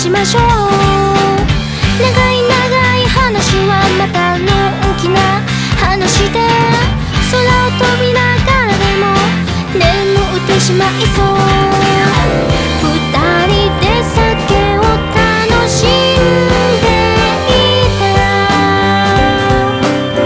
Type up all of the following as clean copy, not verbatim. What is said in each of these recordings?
しましょう。長い長い話はまたの大きな話で、空を飛びながらでも眠ってしまいそう。二人で酒を楽しんでいたら、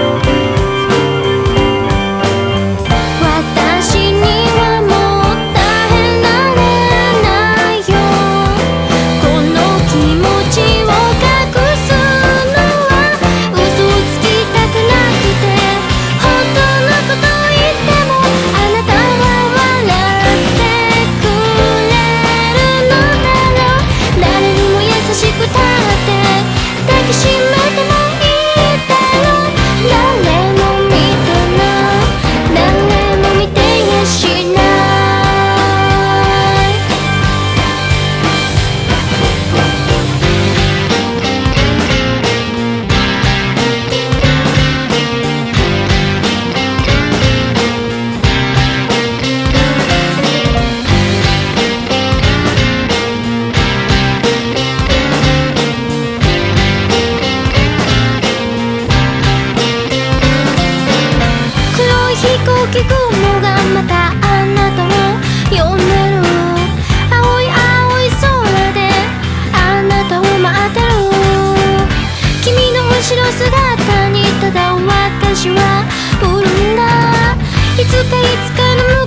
私にはもう耐えられないよ。この気持ちを隠すのは嘘をつきたくなくて、本当のこと言ってもあなたは笑ってくれるのだろう。誰にも優しくたって抱きしめてもいいだろう。誰も見てない、誰も見てやしない。黒い飛行機雲がまたあなたを呼んでる。青い青い空であなたを待ってる。君の後ろ姿にただ私は売るんだ。いつかいつかの